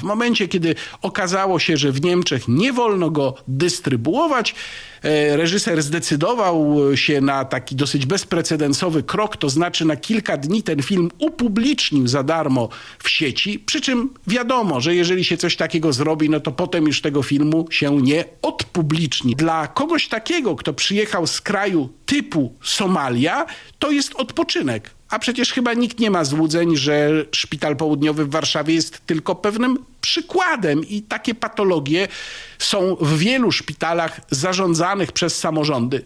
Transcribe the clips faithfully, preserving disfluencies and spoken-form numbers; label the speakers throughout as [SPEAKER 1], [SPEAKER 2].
[SPEAKER 1] W momencie, kiedy okazało się, że w Niemczech nie wolno go dystrybuować, reżyser zdecydował się na taki dosyć bezprecedensowy krok, to znaczy na kilka dni ten film upublicznił za darmo w sieci, przy czym wiadomo, że jeżeli się coś takiego zrobi, no to potem już tego filmu się nie odpubliczni. Dla kogoś takiego, kto przyjechał z kraju typu Somalia, to jest odpoczynek. A przecież chyba nikt nie ma złudzeń, że Szpital Południowy w Warszawie jest tylko pewnym przykładem i takie patologie są w wielu szpitalach zarządzanych przez samorządy.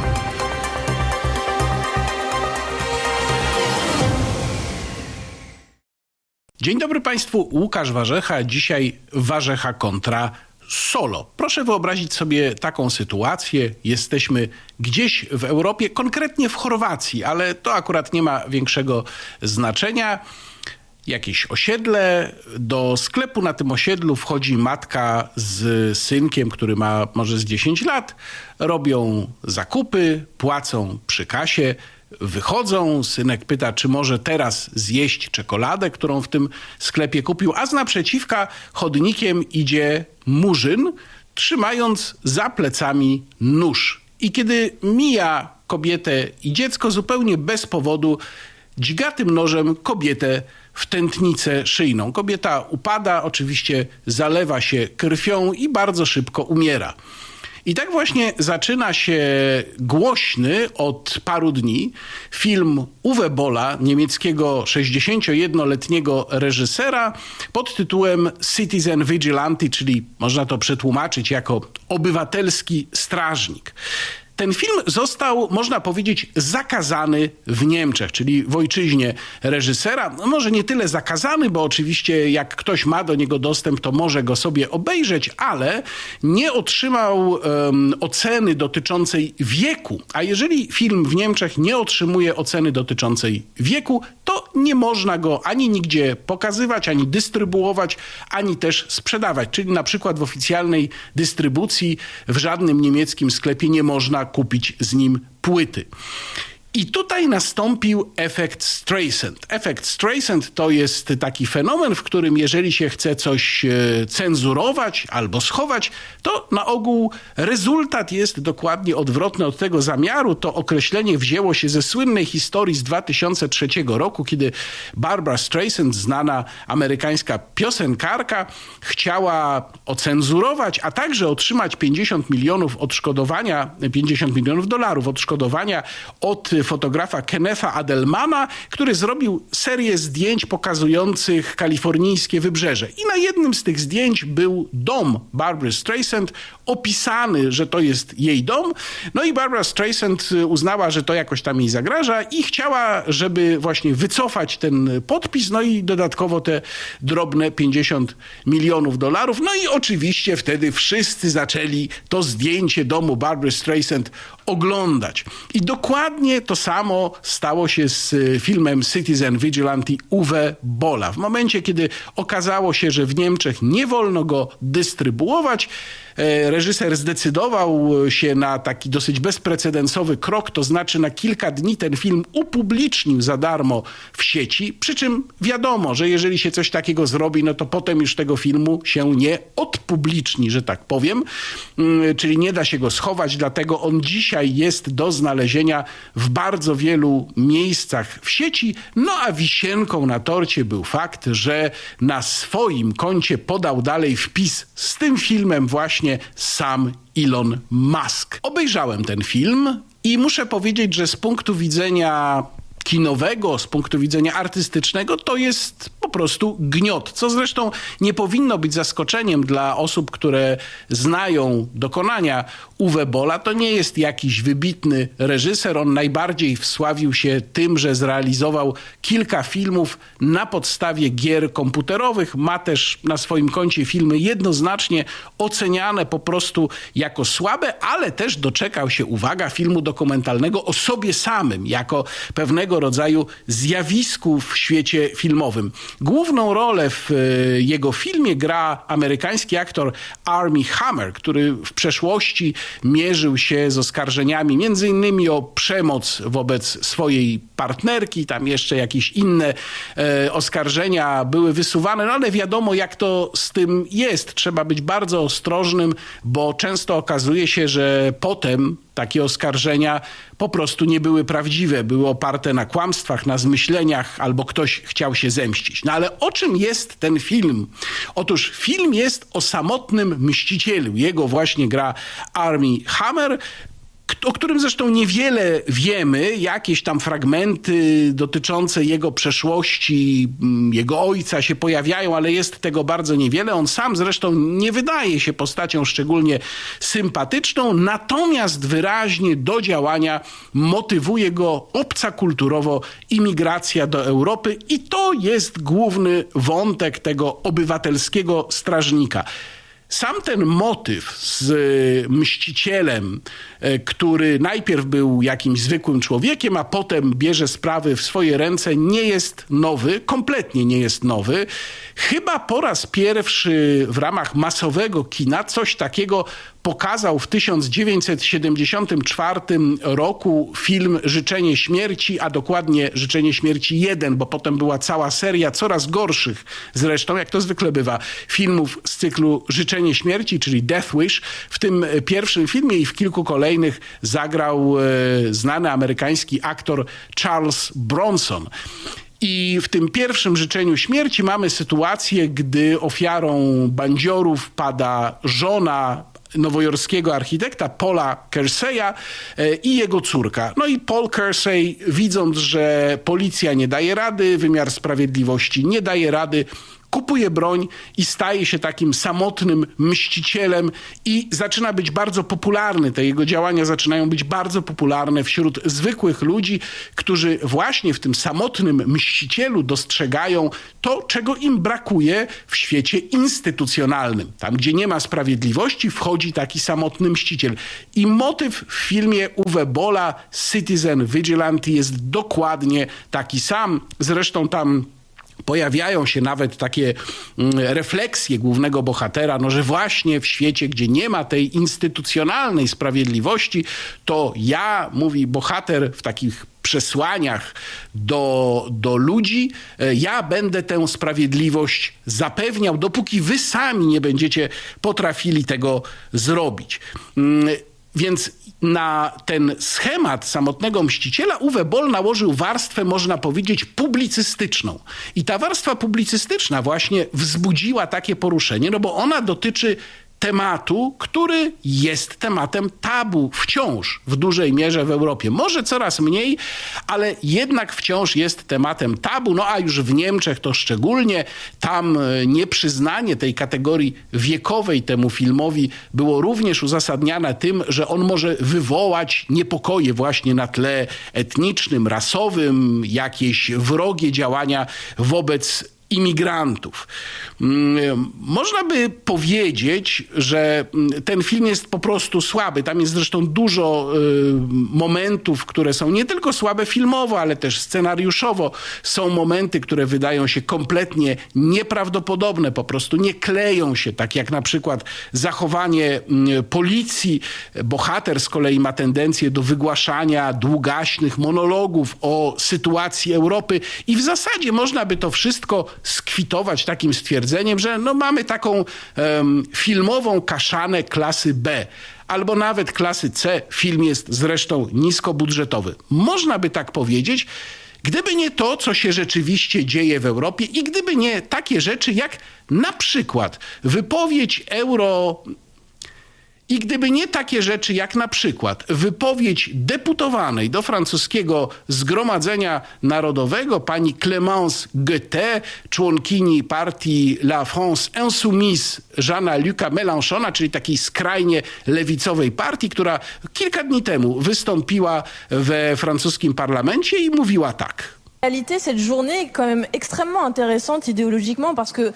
[SPEAKER 1] Dzień dobry Państwu, Łukasz Warzecha, dzisiaj Warzecha kontra Solo. Proszę wyobrazić sobie taką sytuację. Jesteśmy gdzieś w Europie, konkretnie w Chorwacji, ale to akurat nie ma większego znaczenia. Jakieś osiedle, do sklepu na tym osiedlu wchodzi matka z synkiem, który ma może z dziesięć lat. Robią zakupy, płacą przy kasie. Wychodzą, synek pyta, czy może teraz zjeść czekoladę, którą w tym sklepie kupił, a z naprzeciwka chodnikiem idzie murzyn, trzymając za plecami nóż. I kiedy mija kobietę i dziecko, zupełnie bez powodu dźga tym nożem kobietę w tętnicę szyjną. Kobieta upada, oczywiście zalewa się krwią i bardzo szybko umiera. I tak właśnie zaczyna się głośny od paru dni film Uwe Bolla, niemieckiego sześćdziesięciojednoletniego reżysera pod tytułem Citizen Vigilante, czyli można to przetłumaczyć jako obywatelski strażnik. Ten film został, można powiedzieć, zakazany w Niemczech, czyli w ojczyźnie reżysera. No może nie tyle zakazany, bo oczywiście jak ktoś ma do niego dostęp, to może go sobie obejrzeć, ale nie otrzymał um, oceny dotyczącej wieku. A jeżeli film w Niemczech nie otrzymuje oceny dotyczącej wieku, to nie można go ani nigdzie pokazywać, ani dystrybuować, ani też sprzedawać. Czyli na przykład w oficjalnej dystrybucji w żadnym niemieckim sklepie nie można kupić z nim płyty. I tutaj nastąpił efekt Streisand. Efekt Streisand to jest taki fenomen, w którym jeżeli się chce coś cenzurować albo schować, to na ogół rezultat jest dokładnie odwrotny od tego zamiaru. To określenie wzięło się ze słynnej historii z dwa tysiące trzeciego roku, kiedy Barbra Streisand, znana amerykańska piosenkarka, chciała ocenzurować, a także otrzymać pięćdziesiąt milionów odszkodowania, pięćdziesiąt milionów dolarów odszkodowania od fotografa Kennetha Adelmana, który zrobił serię zdjęć pokazujących kalifornijskie wybrzeże. I na jednym z tych zdjęć był dom Barbry Streisand, opisany, że to jest jej dom. No i Barbra Streisand uznała, że to jakoś tam jej zagraża i chciała, żeby właśnie wycofać ten podpis, no i dodatkowo te drobne pięćdziesiąt milionów dolarów. No i oczywiście wtedy wszyscy zaczęli to zdjęcie domu Barbry Streisand oglądać. I dokładnie to samo stało się z filmem Citizen Vigilante Uwe Bolla. W momencie, kiedy okazało się, że w Niemczech nie wolno go dystrybuować, reżyser zdecydował się na taki dosyć bezprecedensowy krok, to znaczy na kilka dni ten film upublicznił za darmo w sieci, przy czym wiadomo, że jeżeli się coś takiego zrobi, no to potem już tego filmu się nie odpubliczni, że tak powiem, czyli nie da się go schować, dlatego on dzisiaj jest do znalezienia w bardzo wielu miejscach w sieci, no a wisienką na torcie był fakt, że na swoim koncie podał dalej wpis z tym filmem właśnie sam Elon Musk. Obejrzałem ten film i muszę powiedzieć, że z punktu widzenia kinowego, z punktu widzenia artystycznego, to jest po prostu gniot, co zresztą nie powinno być zaskoczeniem dla osób, które znają dokonania Uwe Bolla. To nie jest jakiś wybitny reżyser, on najbardziej wsławił się tym, że zrealizował kilka filmów na podstawie gier komputerowych. Ma też na swoim koncie filmy jednoznacznie oceniane po prostu jako słabe, ale też doczekał się, uwaga, filmu dokumentalnego o sobie samym, jako pewnego pewnego rodzaju zjawisku w świecie filmowym. Główną rolę w jego filmie gra amerykański aktor Armie Hammer, który w przeszłości mierzył się z oskarżeniami między innymi o przemoc wobec swojej partnerki, tam jeszcze jakieś inne e, oskarżenia były wysuwane, no ale wiadomo jak to z tym jest. Trzeba być bardzo ostrożnym, bo często okazuje się, że potem takie oskarżenia po prostu nie były prawdziwe, były oparte na kłamstwach, na zmyśleniach, albo ktoś chciał się zemścić. No ale o czym jest ten film? Otóż film jest o samotnym mścicielu. Jego właśnie gra Armie Hammer, o którym zresztą niewiele wiemy, jakieś tam fragmenty dotyczące jego przeszłości, jego ojca się pojawiają, ale jest tego bardzo niewiele. On sam zresztą nie wydaje się postacią szczególnie sympatyczną, natomiast wyraźnie do działania motywuje go obca kulturowo imigracja do Europy i to jest główny wątek tego obywatelskiego strażnika. Sam ten motyw z mścicielem, który najpierw był jakimś zwykłym człowiekiem, a potem bierze sprawy w swoje ręce, nie jest nowy, kompletnie nie jest nowy. Chyba po raz pierwszy w ramach masowego kina coś takiego pokazał w tysiąc dziewięćset siedemdziesiątym czwartym roku film Życzenie śmierci, a dokładnie Życzenie śmierci jeden, bo potem była cała seria coraz gorszych zresztą, jak to zwykle bywa, filmów z cyklu Życzenie śmierci, czyli Death Wish. W tym pierwszym filmie i w kilku kolejnych zagrał e, znany amerykański aktor Charles Bronson. I w tym pierwszym Życzeniu śmierci mamy sytuację, gdy ofiarą bandziorów pada żona nowojorskiego architekta Paula Kersey'a i jego córka. No i Paul Kersey, widząc, że policja nie daje rady, wymiar sprawiedliwości nie daje rady, kupuje broń i staje się takim samotnym mścicielem i zaczyna być bardzo popularny. Te jego działania zaczynają być bardzo popularne wśród zwykłych ludzi, którzy właśnie w tym samotnym mścicielu dostrzegają to, czego im brakuje w świecie instytucjonalnym. Tam, gdzie nie ma sprawiedliwości, wchodzi taki samotny mściciel. I motyw w filmie Uwe Bolla Citizen Vigilante jest dokładnie taki sam. Zresztą tam pojawiają się nawet takie refleksje głównego bohatera, no, że właśnie w świecie, gdzie nie ma tej instytucjonalnej sprawiedliwości, to ja, mówi bohater w takich przesłaniach do, do ludzi, ja będę tę sprawiedliwość zapewniał, dopóki wy sami nie będziecie potrafili tego zrobić. Więc na ten schemat samotnego mściciela Uwe Boll nałożył warstwę, można powiedzieć, publicystyczną. I ta warstwa publicystyczna właśnie wzbudziła takie poruszenie, no bo ona dotyczy tematu, który jest tematem tabu wciąż w dużej mierze w Europie. Może coraz mniej, ale jednak wciąż jest tematem tabu. No a już w Niemczech to szczególnie. Tam nieprzyznanie tej kategorii wiekowej temu filmowi było również uzasadniane tym, że on może wywołać niepokoje właśnie na tle etnicznym, rasowym, jakieś wrogie działania wobec imigrantów. Można by powiedzieć, że ten film jest po prostu słaby. Tam jest zresztą dużo momentów, które są nie tylko słabe filmowo, ale też scenariuszowo. Są momenty, które wydają się kompletnie nieprawdopodobne, po prostu nie kleją się, tak jak na przykład zachowanie policji. Bohater z kolei ma tendencję do wygłaszania długaśnych monologów o sytuacji Europy i w zasadzie można by to wszystko skwitować takim stwierdzeniem, że no mamy taką um, filmową kaszanę klasy B. Albo nawet klasy C. Film jest zresztą niskobudżetowy. Można by tak powiedzieć, gdyby nie to, co się rzeczywiście dzieje w Europie i gdyby nie takie rzeczy jak na przykład wypowiedź euro... I gdyby nie takie rzeczy jak na przykład wypowiedź deputowanej do francuskiego Zgromadzenia Narodowego pani Clémence Guettet, członkini partii La France Insoumise Jeana-Luca Mélenchona, czyli takiej skrajnie lewicowej partii, która kilka dni temu wystąpiła we francuskim parlamencie i mówiła tak.
[SPEAKER 2] En réalité, cette journée est quand même extrêmement intéressante idéologiquement parce que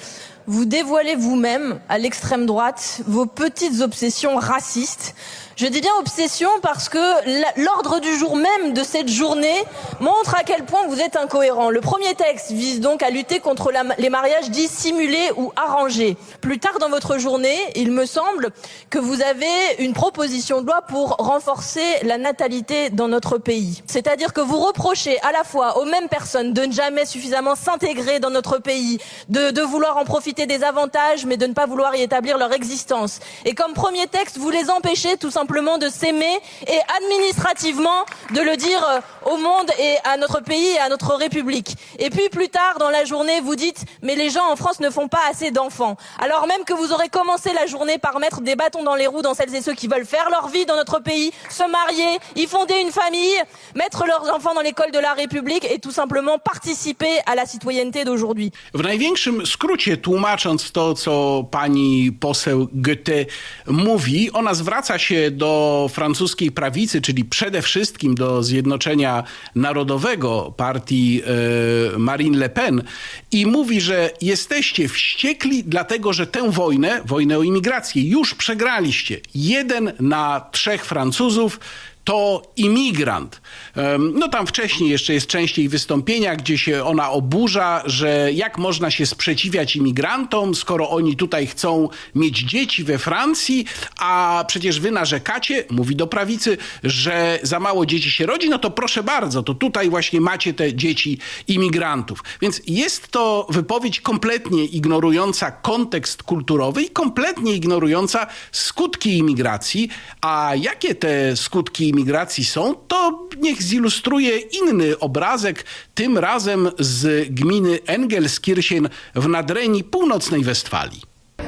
[SPEAKER 2] vous dévoilez vous-même, à l'extrême droite, vos petites obsessions racistes. Je dis bien obsession parce que l'ordre du jour même de cette journée montre à quel point vous êtes incohérent. Le premier texte vise donc à lutter contre la, les mariages dits simulés ou arrangés. Plus tard dans votre journée, il me semble que vous avez une proposition de loi pour renforcer la natalité dans notre pays. C'est-à-dire que vous reprochez à la fois aux mêmes personnes de ne jamais suffisamment s'intégrer dans notre pays, de, de vouloir en profiter des avantages, mais de ne pas vouloir y établir leur existence. Et comme premier texte, vous les empêchez tout simplement simplement de s'aimer et administrativement de le dire au monde et à notre pays et à notre République. Et puis plus tard dans la journée, vous dites « mais les gens en France ne font pas assez d'enfants ». Alors même que vous aurez commencé la journée par mettre des bâtons dans les roues dans celles et ceux qui veulent faire leur vie dans notre pays, se marier, y fonder une famille, mettre leurs enfants dans l'école de la République et tout simplement participer à la citoyenneté d'aujourd'hui.
[SPEAKER 1] W największym skrócie tłumacząc to, co pani poseł Goethe mówi, ona zwraca się do francuskiej prawicy, czyli przede wszystkim do Zjednoczenia Narodowego partii e, Marine Le Pen i mówi, że jesteście wściekli dlatego, że tę wojnę, wojnę o imigrację już przegraliście. Jeden na trzech Francuzów to imigrant. No tam wcześniej jeszcze jest część jej wystąpienia, gdzie się ona oburza, że jak można się sprzeciwiać imigrantom, skoro oni tutaj chcą mieć dzieci we Francji, a przecież wy narzekacie, mówi do prawicy, że za mało dzieci się rodzi, no to proszę bardzo, to tutaj właśnie macie te dzieci imigrantów. Więc jest to wypowiedź kompletnie ignorująca kontekst kulturowy i kompletnie ignorująca skutki imigracji, a jakie te skutki imigracji są, to niech zilustruje inny obrazek, tym razem z gminy Engelskirchen w Nadrenii Północnej Westfalii.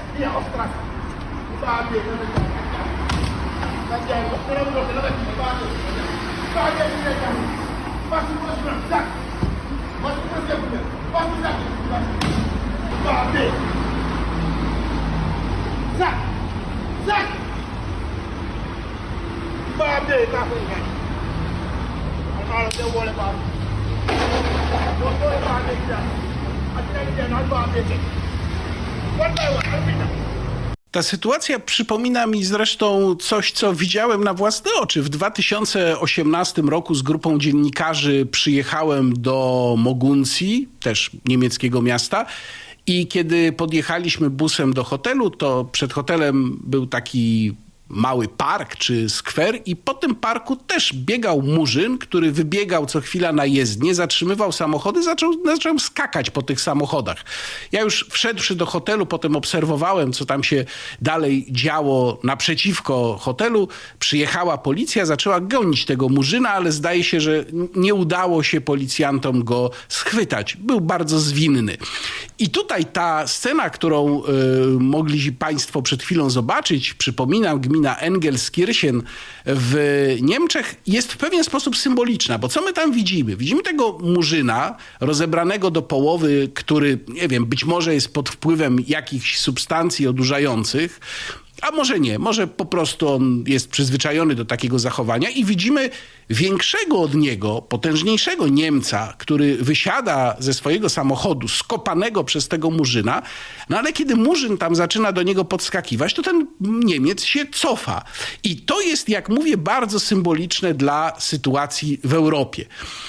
[SPEAKER 1] Ta sytuacja przypomina mi zresztą coś, co widziałem na własne oczy. W dwa tysiące osiemnastym roku z grupą dziennikarzy przyjechałem do Moguncji, też niemieckiego miasta, i kiedy podjechaliśmy busem do hotelu, to przed hotelem był taki mały park czy skwer i po tym parku też biegał murzyn, który wybiegał co chwila na jezdnię, zatrzymywał samochody, zaczął, zaczął skakać po tych samochodach. Ja już wszedłszy do hotelu, potem obserwowałem, co tam się dalej działo naprzeciwko hotelu. Przyjechała policja, zaczęła gonić tego murzyna, ale zdaje się, że nie udało się policjantom go schwytać. Był bardzo zwinny. I tutaj ta scena, którą y, mogli państwo przed chwilą zobaczyć, przypominam, gmina Engelskirchen w Niemczech, jest w pewien sposób symboliczna, bo co my tam widzimy? Widzimy tego murzyna rozebranego do połowy, który, nie wiem, być może jest pod wpływem jakichś substancji odurzających, a może nie, może po prostu on jest przyzwyczajony do takiego zachowania i widzimy większego od niego, potężniejszego Niemca, który wysiada ze swojego samochodu skopanego przez tego murzyna, no ale kiedy murzyn tam zaczyna do niego podskakiwać, to ten Niemiec się cofa. I to jest, jak mówię, bardzo symboliczne dla sytuacji w Europie.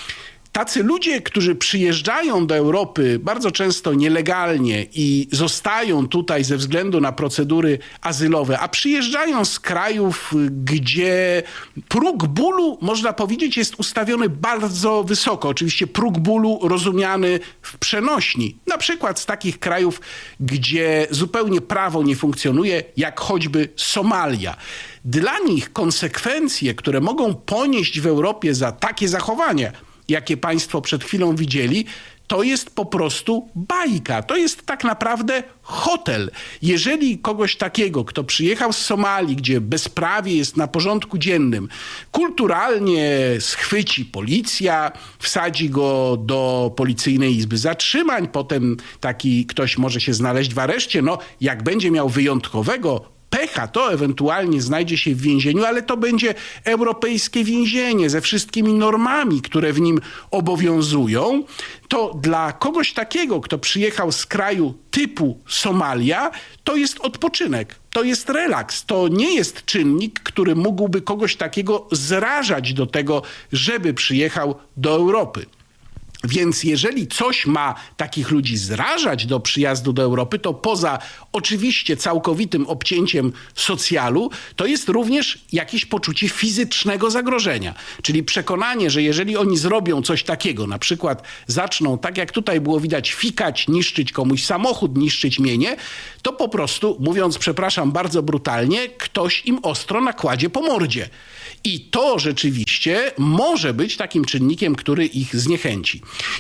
[SPEAKER 1] Tacy ludzie, którzy przyjeżdżają do Europy bardzo często nielegalnie i zostają tutaj ze względu na procedury azylowe, a przyjeżdżają z krajów, gdzie próg bólu, można powiedzieć, jest ustawiony bardzo wysoko. Oczywiście próg bólu rozumiany w przenośni. Na przykład z takich krajów, gdzie zupełnie prawo nie funkcjonuje, jak choćby Somalia. Dla nich konsekwencje, które mogą ponieść w Europie za takie zachowania, jakie państwo przed chwilą widzieli, to jest po prostu bajka. To jest tak naprawdę hotel. Jeżeli kogoś takiego, kto przyjechał z Somalii, gdzie bezprawie jest na porządku dziennym, kulturalnie schwyci policja, wsadzi go do policyjnej izby zatrzymań, potem taki ktoś może się znaleźć w areszcie, no jak będzie miał wyjątkowego Czecha, to ewentualnie znajdzie się w więzieniu, ale to będzie europejskie więzienie ze wszystkimi normami, które w nim obowiązują. To dla kogoś takiego, kto przyjechał z kraju typu Somalia, to jest odpoczynek, to jest relaks. To nie jest czynnik, który mógłby kogoś takiego zrażać do tego, żeby przyjechał do Europy. Więc jeżeli coś ma takich ludzi zrażać do przyjazdu do Europy, to poza oczywiście całkowitym obcięciem socjalu, to jest również jakieś poczucie fizycznego zagrożenia. Czyli przekonanie, że jeżeli oni zrobią coś takiego, na przykład zaczną, tak jak tutaj było widać, fikać, niszczyć komuś samochód, niszczyć mienie, to po prostu, mówiąc, przepraszam, bardzo brutalnie, ktoś im ostro nakładzie po mordzie. I to rzeczywiście może być takim czynnikiem, który ich zniechęci.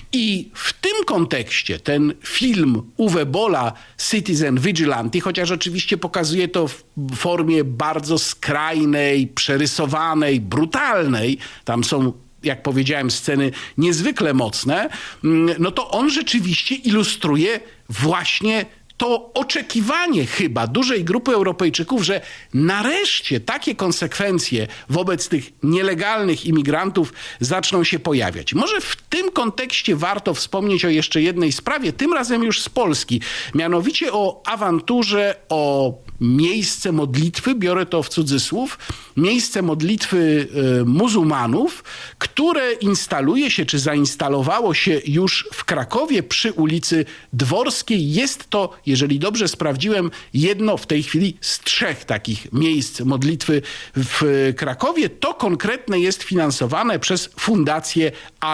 [SPEAKER 1] I w tym kontekście ten film Uwe Bolla, Citizen Vigilante, chociaż oczywiście pokazuje to w formie bardzo skrajnej, przerysowanej, brutalnej, tam są, jak powiedziałem, sceny niezwykle mocne, no to on rzeczywiście ilustruje właśnie to oczekiwanie chyba dużej grupy Europejczyków, że nareszcie takie konsekwencje wobec tych nielegalnych imigrantów zaczną się pojawiać. Może w tym kontekście warto wspomnieć o jeszcze jednej sprawie, tym razem już z Polski, mianowicie o awanturze o miejsce modlitwy, biorę to w cudzysłów, miejsce modlitwy y, muzułmanów, które instaluje się, czy zainstalowało się już w Krakowie przy ulicy Dworskiej. Jest to, jeżeli dobrze sprawdziłem, jedno w tej chwili z trzech takich miejsc modlitwy w Krakowie. To konkretne jest finansowane przez Fundację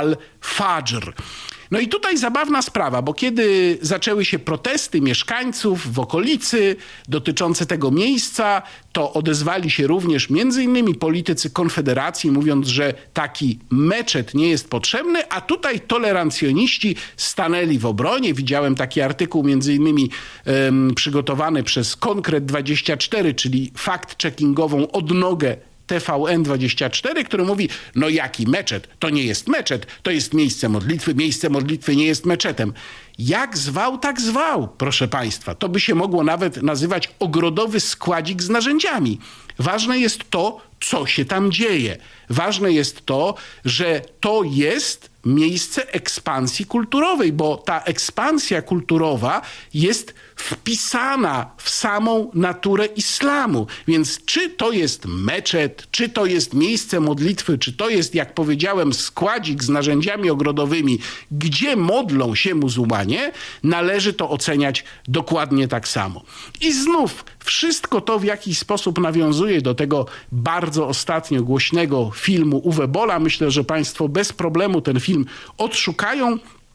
[SPEAKER 1] Al-Fajr. No i tutaj zabawna sprawa, bo kiedy zaczęły się protesty mieszkańców w okolicy dotyczące tego miejsca, to odezwali się również między innymi politycy Konfederacji, mówiąc, że taki meczet nie jest potrzebny, a tutaj tolerancjoniści stanęli w obronie. Widziałem taki artykuł między innymi um, przygotowany przez Konkret dwadzieścia cztery, czyli fact-checkingową odnogę T V N dwadzieścia cztery, który mówi, no jaki meczet? To nie jest meczet, to jest miejsce modlitwy, miejsce modlitwy nie jest meczetem. Jak zwał, tak zwał, proszę państwa. To by się mogło nawet nazywać ogrodowy składzik z narzędziami. Ważne jest to, co się tam dzieje. Ważne jest to, że to jest miejsce ekspansji kulturowej, bo ta ekspansja kulturowa jest wpisana w samą naturę islamu. Więc czy to jest meczet, czy to jest miejsce modlitwy, czy to jest, jak powiedziałem, składzik z narzędziami ogrodowymi, gdzie modlą się muzułmanie, należy to oceniać dokładnie tak samo. I znów wszystko to w jakiś sposób nawiązuje do tego bardzo ostatnio głośnego filmu Uwe Bolla. Myślę, że państwo bez problemu ten film odszukają.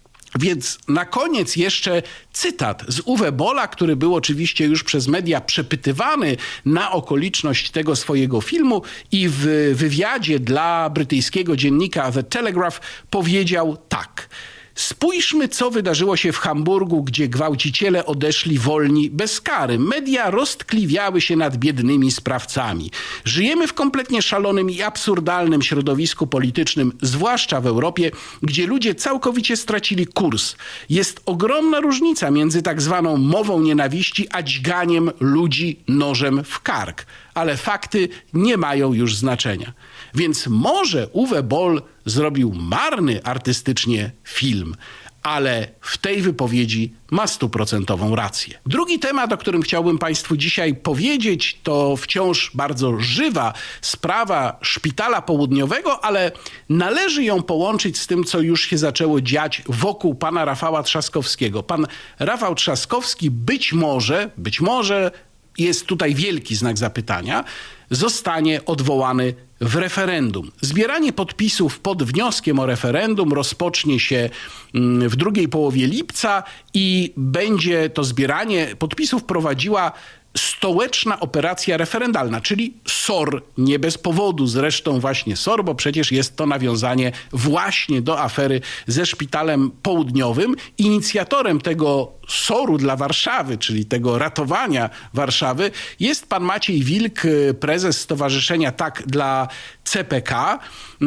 [SPEAKER 1] Więc na koniec jeszcze cytat z Uwe Bolla, który był oczywiście już przez media przepytywany na okoliczność tego swojego filmu i w wywiadzie dla brytyjskiego dziennika The Telegraph powiedział tak. Spójrzmy, co wydarzyło się w Hamburgu, gdzie gwałciciele odeszli wolni bez kary. Media roztkliwiały się nad biednymi sprawcami. Żyjemy w kompletnie szalonym i absurdalnym środowisku politycznym, zwłaszcza w Europie, gdzie ludzie całkowicie stracili kurs. Jest ogromna różnica między tak zwaną mową nienawiści, a dźganiem ludzi nożem w kark. Ale fakty nie mają już znaczenia. Więc może Uwe Boll zrobił marny artystycznie film, ale w tej wypowiedzi ma stuprocentową rację. Drugi temat, o którym chciałbym państwu dzisiaj powiedzieć, to wciąż bardzo żywa sprawa Szpitala Południowego, ale należy ją połączyć z tym, co już się zaczęło dziać wokół pana Rafała Trzaskowskiego. Pan Rafał Trzaskowski być może, być może jest tutaj wielki znak zapytania, zostanie odwołany w referendum. Zbieranie podpisów pod wnioskiem o referendum rozpocznie się w drugiej połowie lipca i będzie to zbieranie podpisów prowadziła Stołeczna Operacja Referendalna, czyli S O R, nie bez powodu zresztą właśnie S O R, bo przecież jest to nawiązanie właśnie do afery ze Szpitalem Południowym. Inicjatorem tego S O R-u dla Warszawy, czyli tego ratowania Warszawy, jest pan Maciej Wilk, prezes Stowarzyszenia Tak dla C P K.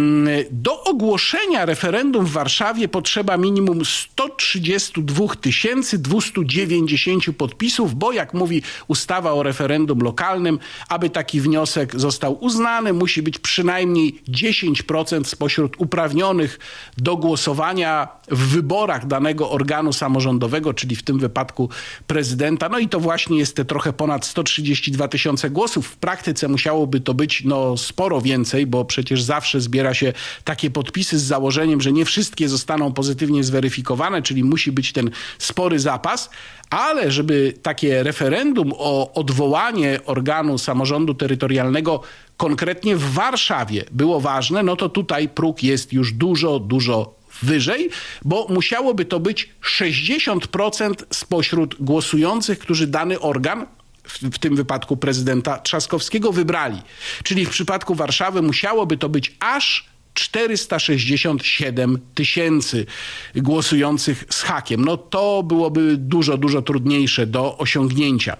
[SPEAKER 1] Do ogłoszenia referendum w Warszawie potrzeba minimum sto trzydzieści dwa tysiące dwieście dziewięćdziesiąt podpisów, bo jak mówi ustawa o o referendum lokalnym. Aby taki wniosek został uznany, musi być przynajmniej dziesięć procent spośród uprawnionych do głosowania w wyborach danego organu samorządowego, czyli w tym wypadku prezydenta. No i to właśnie jest te trochę ponad sto trzydzieści dwa tysiące głosów. W praktyce musiałoby to być no sporo więcej, bo przecież zawsze zbiera się takie podpisy z założeniem, że nie wszystkie zostaną pozytywnie zweryfikowane, czyli musi być ten spory zapas. Ale żeby takie referendum o odwołanie organu samorządu terytorialnego konkretnie w Warszawie było ważne, no to tutaj próg jest już dużo, dużo wyżej, bo musiałoby to być sześćdziesiąt procent spośród głosujących, którzy dany organ, w, w tym wypadku prezydenta Trzaskowskiego, wybrali. Czyli w przypadku Warszawy musiałoby to być aż czterysta sześćdziesiąt siedem tysięcy głosujących z hakiem. No to byłoby dużo, dużo trudniejsze do osiągnięcia.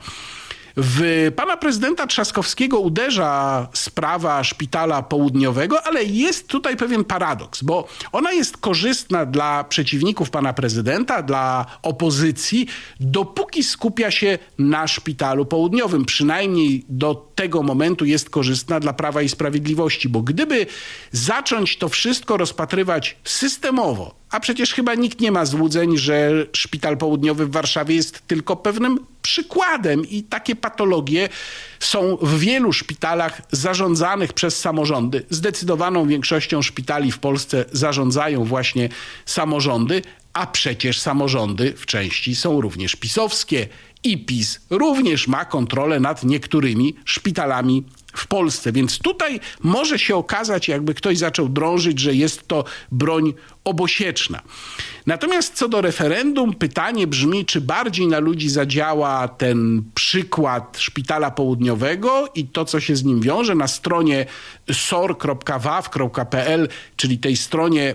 [SPEAKER 1] W pana prezydenta Trzaskowskiego uderza sprawa Szpitala Południowego, ale jest tutaj pewien paradoks, bo ona jest korzystna dla przeciwników pana prezydenta, dla opozycji, dopóki skupia się na Szpitalu Południowym. Przynajmniej do tego momentu jest korzystna dla Prawa i Sprawiedliwości, bo gdyby zacząć to wszystko rozpatrywać systemowo, a przecież chyba nikt nie ma złudzeń, że Szpital Południowy w Warszawie jest tylko pewnym przykładem i takie patologie są w wielu szpitalach zarządzanych przez samorządy. Zdecydowaną większością szpitali w Polsce zarządzają właśnie samorządy, a przecież samorządy w części są również pisowskie i PiS również ma kontrolę nad niektórymi szpitalami w Polsce. Więc tutaj może się okazać, jakby ktoś zaczął drążyć, że jest to broń obosieczna. Natomiast co do referendum, pytanie brzmi, czy bardziej na ludzi zadziała ten przykład Szpitala Południowego i to, co się z nim wiąże. Na stronie s o r kropka w a w kropka p l, czyli tej stronie,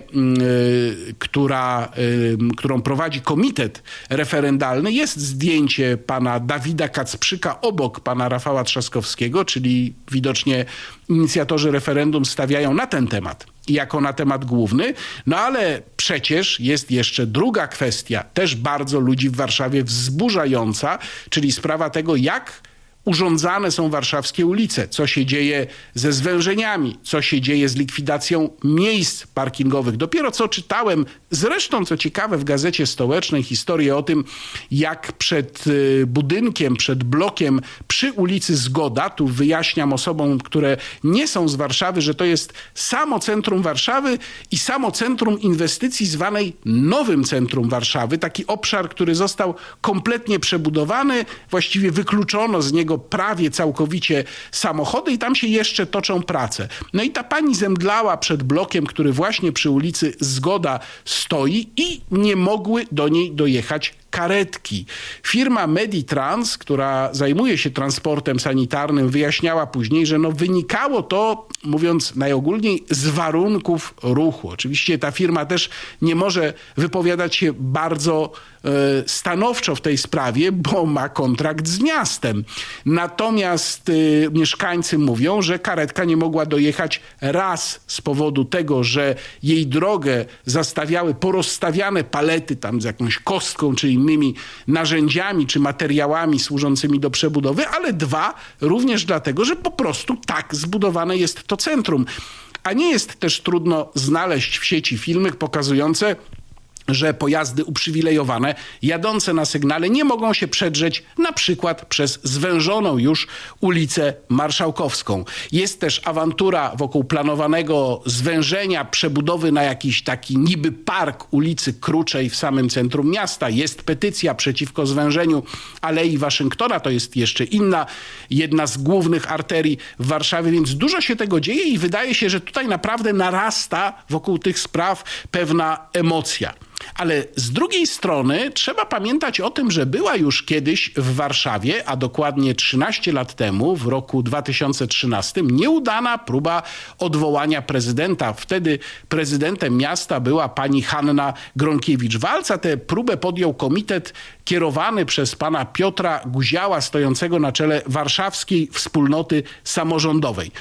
[SPEAKER 1] yy, która, yy, którą prowadzi komitet referendalny, jest zdjęcie pana Dawida Kacprzyka obok pana Rafała Trzaskowskiego, czyli widocznie inicjatorzy referendum stawiają na ten temat jako na temat główny. No ale przecież jest jeszcze druga kwestia, też bardzo ludzi w Warszawie wzburzająca, czyli sprawa tego, jak urządzane są warszawskie ulice, co się dzieje ze zwężeniami, co się dzieje z likwidacją miejsc parkingowych. Dopiero co czytałem, zresztą co ciekawe, w Gazecie Stołecznej historię o tym, jak przed budynkiem, przed blokiem przy ulicy Zgoda, tu wyjaśniam osobom, które nie są z Warszawy, że to jest samo centrum Warszawy i samo centrum inwestycji zwanej Nowym Centrum Warszawy. Taki obszar, który został kompletnie przebudowany, właściwie wykluczono z niego prawie całkowicie samochody i tam się jeszcze toczą prace. No i ta pani zemdlała przed blokiem, który właśnie przy ulicy Zgoda stoi i nie mogły do niej dojechać karetki. Firma Meditrans, która zajmuje się transportem sanitarnym, wyjaśniała później, że no wynikało to, mówiąc najogólniej, z warunków ruchu. Oczywiście ta firma też nie może wypowiadać się bardzo e, stanowczo w tej sprawie, bo ma kontrakt z miastem. Natomiast e, mieszkańcy mówią, że karetka nie mogła dojechać raz z powodu tego, że jej drogę zastawiały porozstawiane palety tam z jakąś kostką czy innymi narzędziami czy materiałami służącymi do przebudowy, ale dwa, również dlatego, że po prostu tak zbudowane jest to centrum. A nie jest też trudno znaleźć w sieci filmy pokazujące, że pojazdy uprzywilejowane jadące na sygnale nie mogą się przedrzeć na przykład przez zwężoną już ulicę Marszałkowską. Jest też awantura wokół planowanego zwężenia, przebudowy na jakiś taki niby park ulicy Kruczej w samym centrum miasta. Jest petycja przeciwko zwężeniu Alei Waszyngtona. To jest jeszcze inna, jedna z głównych arterii w Warszawie, więc dużo się tego dzieje i wydaje się, że tutaj naprawdę narasta wokół tych spraw pewna emocja. Ale z drugiej strony trzeba pamiętać o tym, że była już kiedyś w Warszawie, a dokładnie trzynaście lat temu, w roku dwa tysiące trzynastym, nieudana próba odwołania prezydenta. Wtedy prezydentem miasta była pani Hanna Gronkiewicz-Waltz, a tę próbę podjął komitet kierowany przez pana Piotra Guziała, stojącego na czele warszawskiej wspólnoty samorządowej.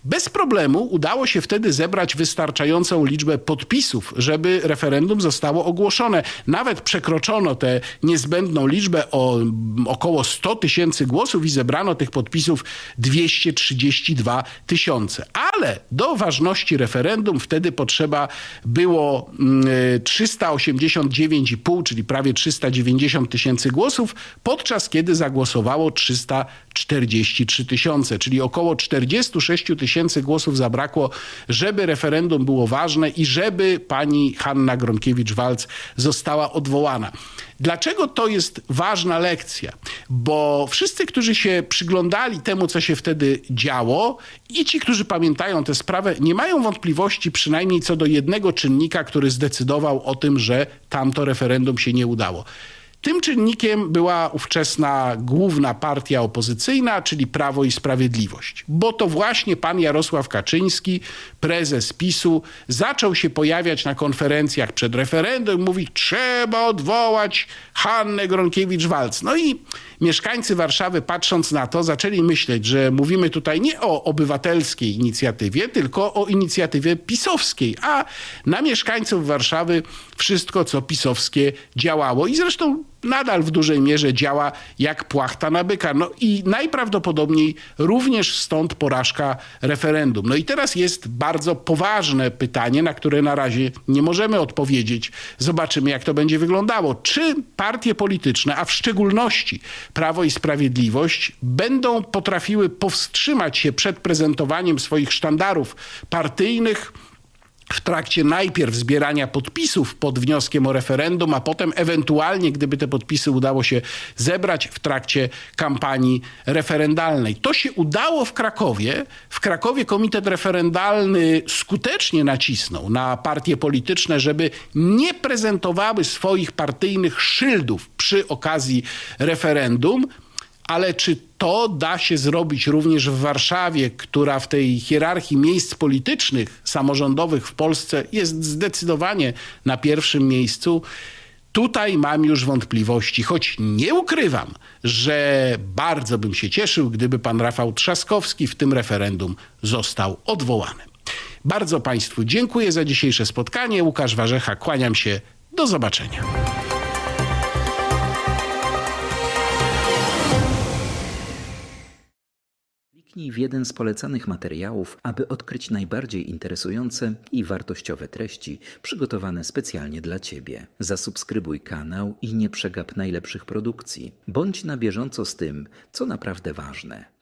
[SPEAKER 1] Bez problemu udało się wtedy zebrać wystarczającą liczbę podpisów, żeby referendum zostało ogłoszone. Nawet przekroczono tę niezbędną liczbę o około sto tysięcy głosów i zebrano tych podpisów dwieście trzydzieści dwa tysiące. Ale do ważności referendum wtedy potrzeba było trzysta osiemdziesiąt dziewięć i pół, czyli prawie trzysta dziewięćdziesiąt tysięcy głosów, podczas kiedy zagłosowało trzysta czterdzieści trzy tysiące, czyli około czterdzieści sześć tysięcy głosów zabrakło, żeby referendum było ważne i żeby pani Hanna Gronkiewicz-Waltz została odwołana. Dlaczego to jest ważna lekcja? Bo wszyscy, którzy się przyglądali temu, co się wtedy działo, i ci, którzy pamiętają tę sprawę, nie mają wątpliwości przynajmniej co do jednego czynnika, który zdecydował o tym, że tamto referendum się nie udało. Tym czynnikiem była ówczesna główna partia opozycyjna, czyli Prawo i Sprawiedliwość. Bo to właśnie pan Jarosław Kaczyński, prezes PiSu, zaczął się pojawiać na konferencjach przed referendum i mówić, trzeba odwołać Hannę Gronkiewicz-Waltz. No i mieszkańcy Warszawy, patrząc na to, zaczęli myśleć, że mówimy tutaj nie o obywatelskiej inicjatywie, tylko o inicjatywie pisowskiej. A na mieszkańców Warszawy wszystko, co pisowskie, działało. I zresztą nadal w dużej mierze działa jak płachta na byka. No i najprawdopodobniej również stąd porażka referendum. No i teraz jest bardzo poważne pytanie, na które na razie nie możemy odpowiedzieć. Zobaczymy, jak to będzie wyglądało. Czy partie polityczne, a w szczególności Prawo i Sprawiedliwość, będą potrafiły powstrzymać się przed prezentowaniem swoich sztandarów partyjnych w trakcie najpierw zbierania podpisów pod wnioskiem o referendum, a potem ewentualnie, gdyby te podpisy udało się zebrać, w trakcie kampanii referendalnej. To się udało w Krakowie. W Krakowie komitet referendalny skutecznie nacisnął na partie polityczne, żeby nie prezentowały swoich partyjnych szyldów przy okazji referendum. Ale czy to da się zrobić również w Warszawie, która w tej hierarchii miejsc politycznych, samorządowych w Polsce jest zdecydowanie na pierwszym miejscu? Tutaj mam już wątpliwości, choć nie ukrywam, że bardzo bym się cieszył, gdyby pan Rafał Trzaskowski w tym referendum został odwołany. Bardzo państwu dziękuję za dzisiejsze spotkanie. Łukasz Warzecha, kłaniam się. Do zobaczenia.
[SPEAKER 3] Kliknij w jeden z polecanych materiałów, aby odkryć najbardziej interesujące i wartościowe treści przygotowane specjalnie dla Ciebie. Zasubskrybuj kanał i nie przegap najlepszych produkcji. Bądź na bieżąco z tym, co naprawdę ważne.